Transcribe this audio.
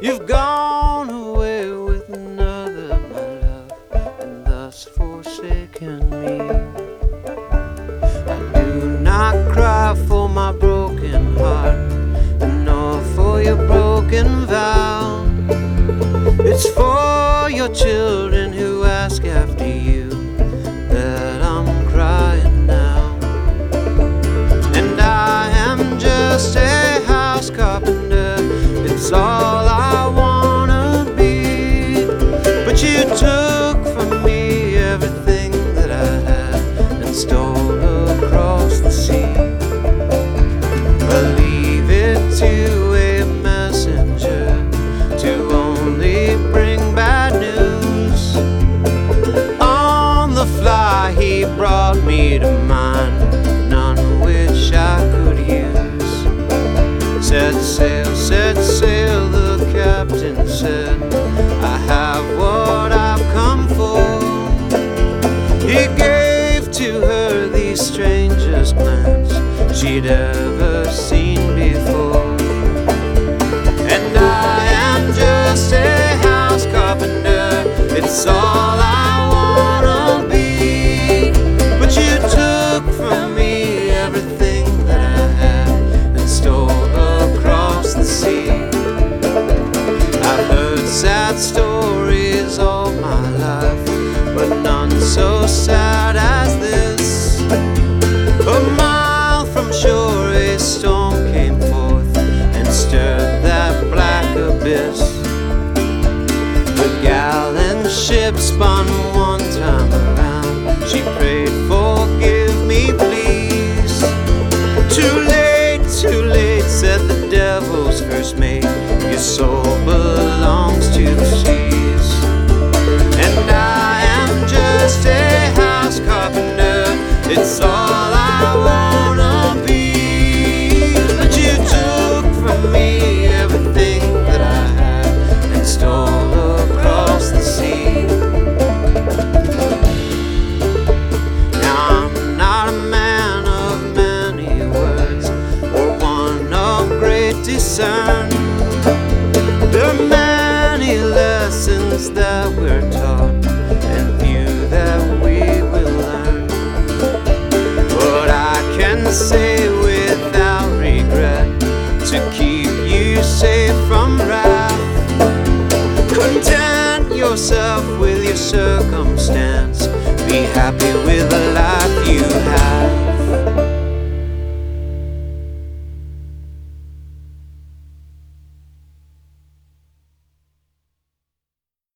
You've gone away with another, my love, and thus forsaken me. I do not cry for my broken heart, nor for your broken vow. It's for your children who ask after you that I'm crying now. And I am just a house carpenter, it's all I wanna be. But you took from me everything that I had and stole across the sea. But leave it to a messenger to only bring bad news. On the fly he brought me to mind, none which I could use. Set sail, the captain said, I have what I've come for. He gave to her the strangest glance she'd ever seen before. And I am just a house carpenter, it's all I wanna be. But you took from me everything that I had and stole across the sea. I've heard sad stories all my life, but none so sad as this. A mile from shore a storm came forth and stirred that black abyss. The gallant ship spun one time around, she prayed, forgive me please. Too late, said the devil's first mate, your soul belongs to the seas. And I am just a house carpenter, it's all I wanna be. But you took from me everything that I had and stole across the sea. Now I'm not a man of many words or one of great discern. There are many lessons that we're taught and few that we will learn. But I can say without regret, to keep you safe from wrath, content yourself with your circumstance, be happy with